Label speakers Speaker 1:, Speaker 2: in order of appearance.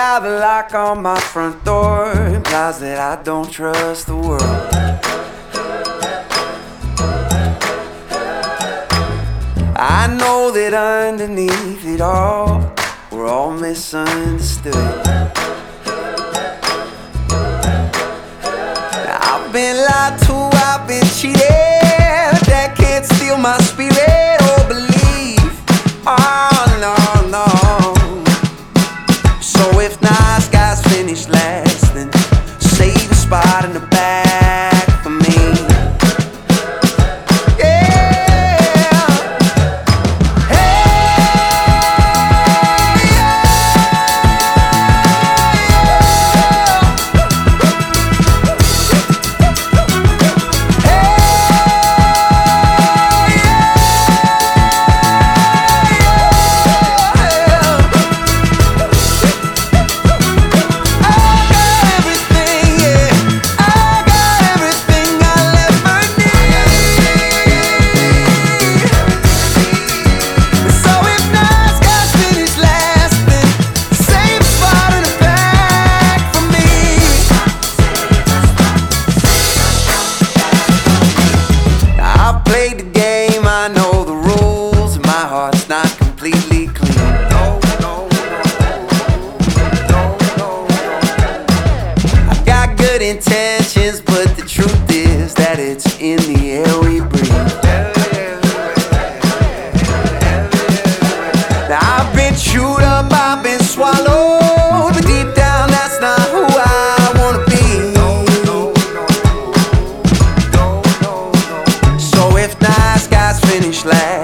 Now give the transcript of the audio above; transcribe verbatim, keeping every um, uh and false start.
Speaker 1: how the lock on my front door implies that I don't trust the world. I know that underneath it all, we're all misunderstood. I've been lied to, I've been cheated, but that can't steal my spirit or belief. Oh no, no. So if nice guys finish last, then save a spot in the back for me. Completely clean. No, no, no, no, no. I've got good intentions, but the truth is that it's in the air we breathe. Now I've been chewed up, I've been swallowed, but deep down that's not who I wanna be. No, no, no, no, no, no. So if nice guys finish last,